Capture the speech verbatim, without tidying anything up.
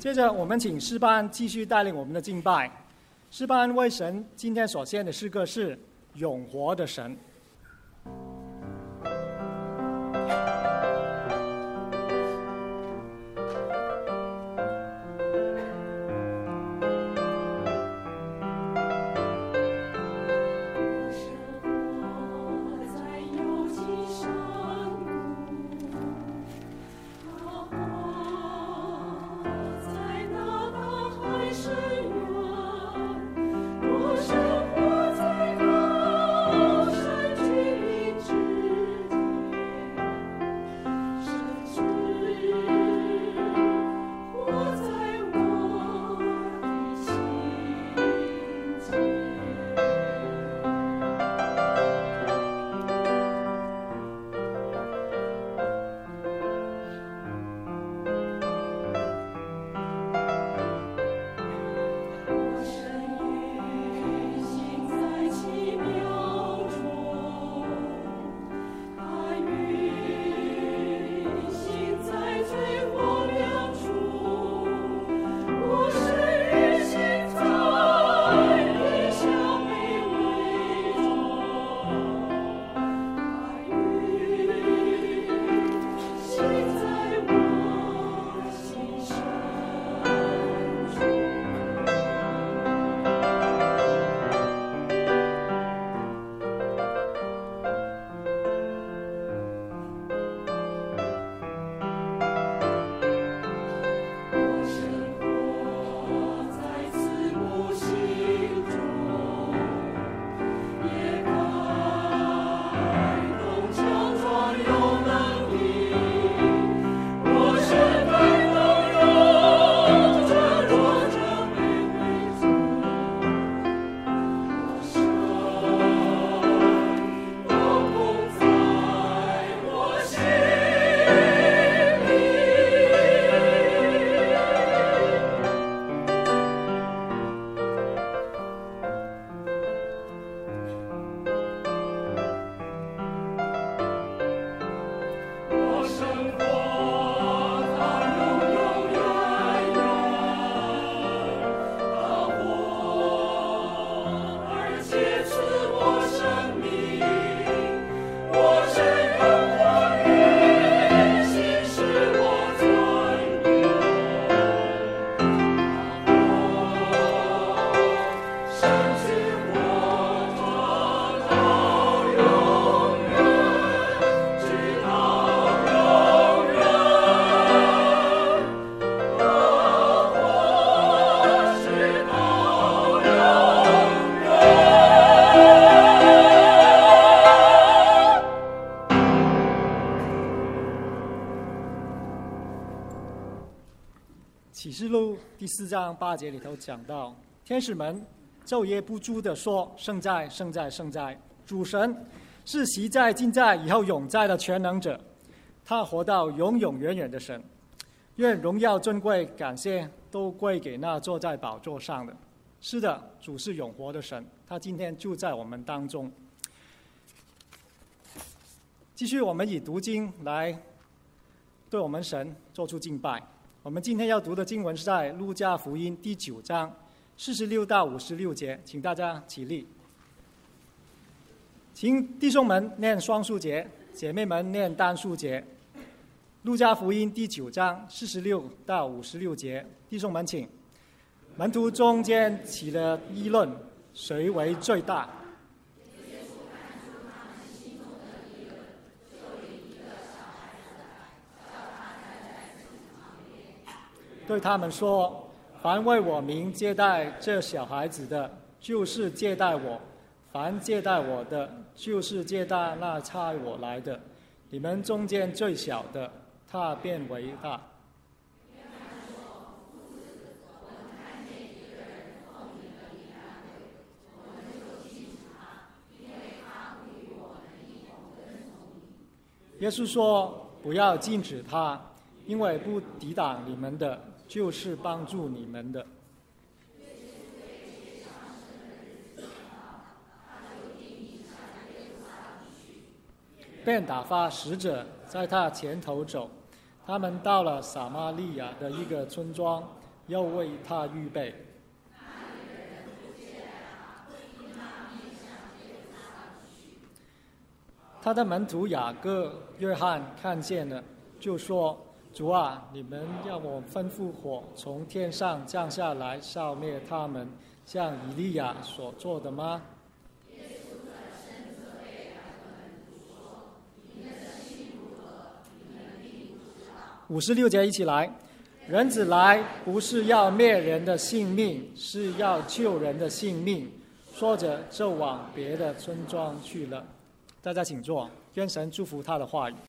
接着，我们请诗班继续带领我们的敬拜。诗班为神今天所献的诗歌是《永活的神》。启示录第四章八节里头讲到，天使们昼夜不住地说：圣在，圣在，圣在！主神是昔在、今在、以后永在的全能者，他活到永永远远的神。愿荣耀、尊贵、感谢都归给那坐在宝座上的。是的，主是永活的神，他今天就在我们当中。继续，我们以读经来对我们神做出敬拜。我们今天要读的经文是在路加福音第九章四十六到五十六节，请大家起立。请弟兄们念双数节，姐妹们念单数节。路加福音第九章四十六到五十六节，弟兄们请。门徒中间起了议论，谁为最大？对他们说：凡为我名接待这小孩子的，就是接待我；凡接待我的，就是接待那差我来的。你们中间最小的，他便为大。耶稣说：不要禁止他，因为不抵挡你们的，就是帮助你们的。便打发使者在他前头走，他们到了撒玛利亚的一个村庄， 要为他预备。他的门徒雅各、约翰看见了，就说：“主啊，你们要我吩咐火从天上降下来，烧灭他们，像以利亚所做的吗？”五十六节一起来。人子来不是要灭人的性命，是要救人的性命。说着就往别的村庄去了。大家请坐，愿神祝福他的话语。